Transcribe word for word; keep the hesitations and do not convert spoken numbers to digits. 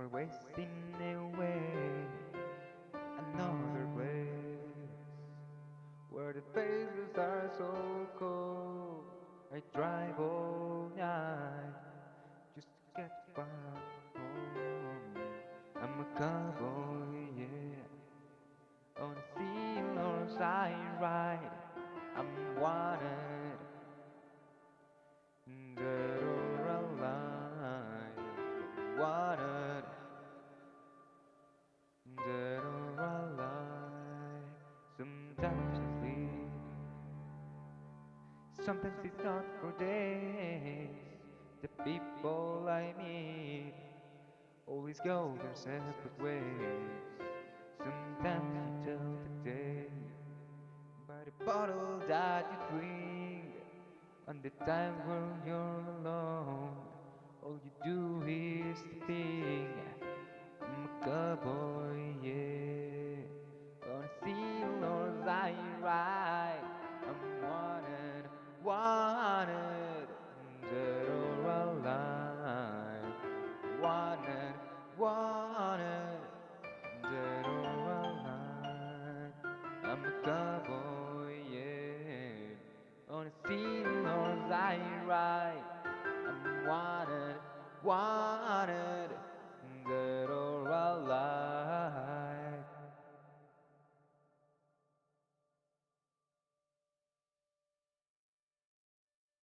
We're wasting away another place where the faces are so cold. I drive all night just to get back home. I'm a cowboy, yeah, on a sailor's I ride. I'm wanted, dead or alive. Wanted, dead or alive. Sometimes I sleep, sometimes it's not for days. The people I meet always go their separate ways. Sometimes you tell the day by the bottle that you drink. On the times when you're alone, all you do is to think. I'm a cowboy, yeah. Gonna steal or I ride. I'm wanted, wanted, dead or alive. Wanted, wanted, dead or alive. I'm a cowboy, yeah. On a steal or I ride. I'm wanted, wanted.